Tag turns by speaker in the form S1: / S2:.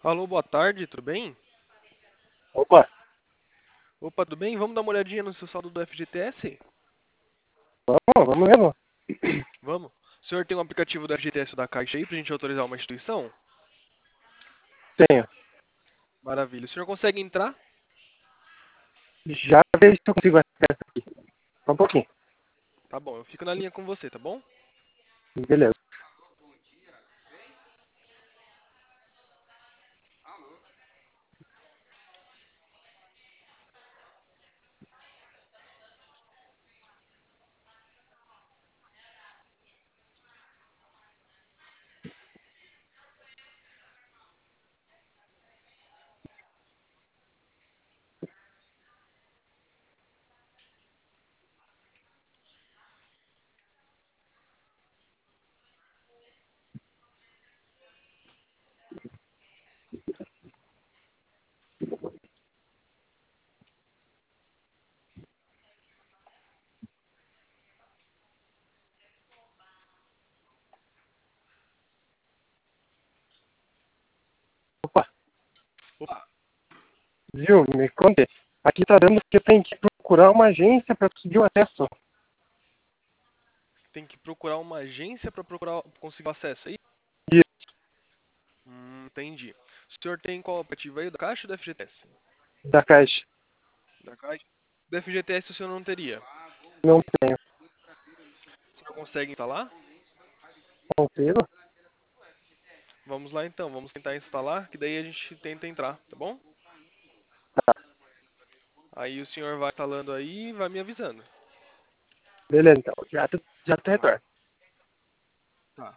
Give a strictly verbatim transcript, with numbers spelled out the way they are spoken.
S1: Alô, boa tarde, tudo bem?
S2: Opa,
S1: Opa, tudo bem? Vamos dar uma olhadinha no seu saldo do F G T S?
S2: vamos, vamos mesmo.
S1: Vamos. O senhor tem um aplicativo do F G T S da Caixa aí pra gente autorizar uma instituição?
S2: Tenho.
S1: Maravilha. O senhor consegue entrar?
S2: Já vejo se eu consigo acesso aqui. Só um pouquinho.
S1: Tá bom, eu fico na linha com você, tá bom?
S2: Beleza. Opa,
S1: Opa,
S2: viu? Me conte. Aqui tá dando que tem que procurar uma agência para conseguir o acesso.
S1: tem que procurar uma agência pra procurar conseguir acesso aí?
S2: Isso,
S1: Hum, entendi. O senhor tem qual aplicativo aí, da Caixa ou do F G T S?
S2: da Caixa.
S1: Da Caixa. Do F G T S o senhor não teria.
S2: Não tenho.
S1: O senhor consegue instalar?
S2: Consigo?
S1: Vamos lá então, vamos tentar instalar, que daí a gente tenta entrar, tá bom?
S2: Tá.
S1: Aí o senhor vai instalando aí e vai me avisando.
S2: Beleza, então. Já, te- já te
S1: Tá.
S2: retorno.
S1: Tá.